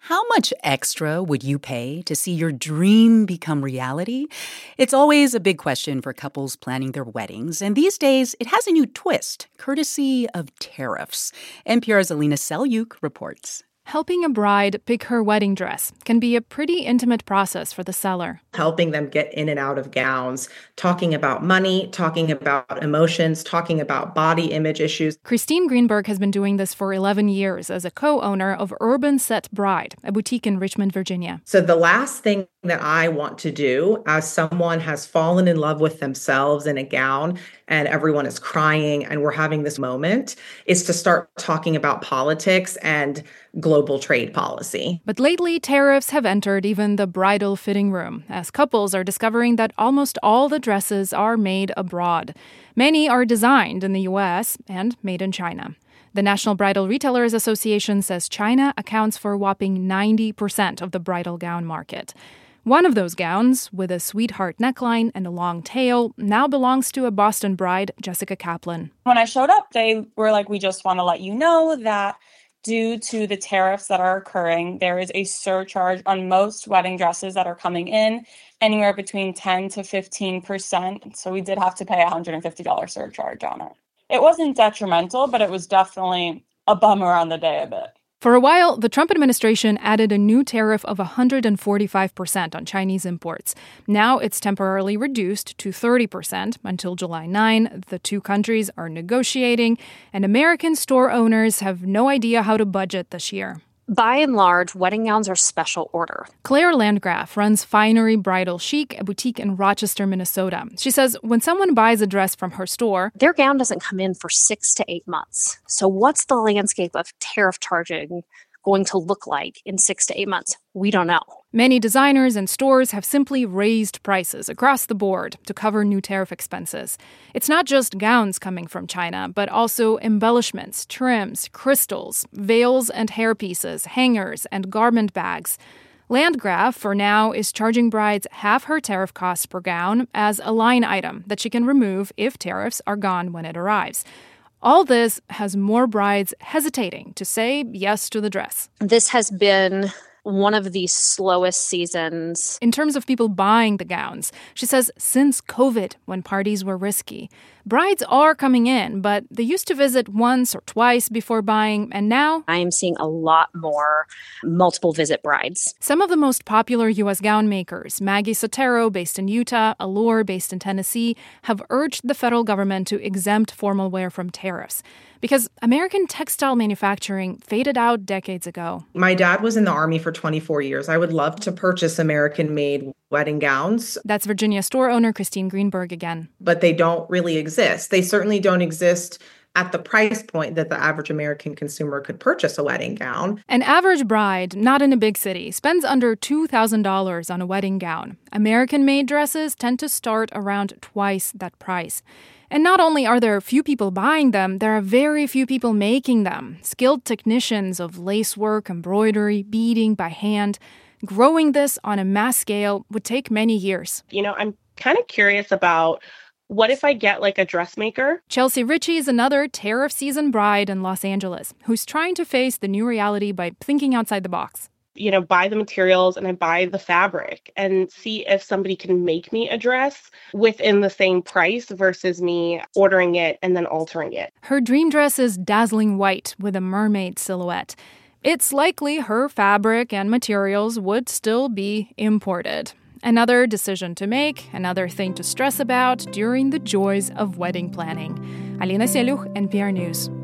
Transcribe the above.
How much extra would you pay to see your dream become reality? It's always a big question for couples planning their weddings, and these days it has a new twist, courtesy of tariffs. NPR's Alina Selyuk reports. Helping a bride pick her wedding dress can be a pretty intimate process for the seller. Helping them get in and out of gowns, talking about money, talking about emotions, talking about body image issues. Christine Greenberg has been doing this for 11 years as a co-owner of Urban Set Bride, a boutique in Richmond, Virginia. So the last thing that I want to do as someone has fallen in love with themselves in a gown and everyone is crying and we're having this moment is to start talking about politics and global trade policy. But lately, tariffs have entered even the bridal fitting room, as couples are discovering that almost all the dresses are made abroad. Many are designed in the U.S. and made in China. The National Bridal Retailers Association says China accounts for a whopping 90% of the bridal gown market. One of those gowns, with a sweetheart neckline and a long tail, now belongs to a Boston bride, Jessica Kaplan. When I showed up, they were like, we just want to let you know that due to the tariffs that are occurring, there is a surcharge on most wedding dresses that are coming in, anywhere between 10 to 15%. So we did have to pay a $150 surcharge on it. It wasn't detrimental, but it was definitely a bummer on the day a bit. For a while, the Trump administration added a new tariff of 145% on Chinese imports. Now it's temporarily reduced to 30% until July 9. The two countries are negotiating, and American store owners have no idea how to budget this year. By and large, wedding gowns are special order. Claire Landgraf runs Finery Bridal Chic, a boutique in Rochester, Minnesota. She says when someone buys a dress from her store, their gown doesn't come in for 6 to 8 months. So what's the landscape of tariff charging going to look like in 6 to 8 months? We don't know. Many designers and stores have simply raised prices across the board to cover new tariff expenses. It's not just gowns coming from China, but also embellishments, trims, crystals, veils and hairpieces, hangers, and garment bags. Landgraf, for now, is charging brides half her tariff costs per gown as a line item that she can remove if tariffs are gone when it arrives. All this has more brides hesitating to say yes to the dress. This has been one of the slowest seasons. In terms of people buying the gowns, she says since COVID, when parties were risky, brides are coming in, but they used to visit once or twice before buying, and now I am seeing a lot more multiple visit brides. Some of the most popular U.S. gown makers, Maggie Sottero, based in Utah, Allure, based in Tennessee, have urged the federal government to exempt formal wear from tariffs because American textile manufacturing faded out decades ago. My dad was in the Army for 24 years. I would love to purchase American-made wedding gowns. That's Virginia store owner Christine Greenberg again. But they don't really exist. They certainly don't exist at the price point that the average American consumer could purchase a wedding gown. An average bride, not in a big city, spends under $2,000 on a wedding gown. American-made dresses tend to start around twice that price. And not only are there few people buying them, there are very few people making them. Skilled technicians of lacework, embroidery, beading by hand. Growing this on a mass scale would take many years. I'm kind of curious about what if I get like a dressmaker? Chelsea Ritchie is another tariff season bride in Los Angeles who's trying to face the new reality by thinking outside the box. Buy the materials and I buy the fabric and see if somebody can make me a dress within the same price versus me ordering it and then altering it. Her dream dress is dazzling white with a mermaid silhouette. It's likely her fabric and materials would still be imported. Another decision to make, another thing to stress about during the joys of wedding planning. Alina Selyuk, NPR News.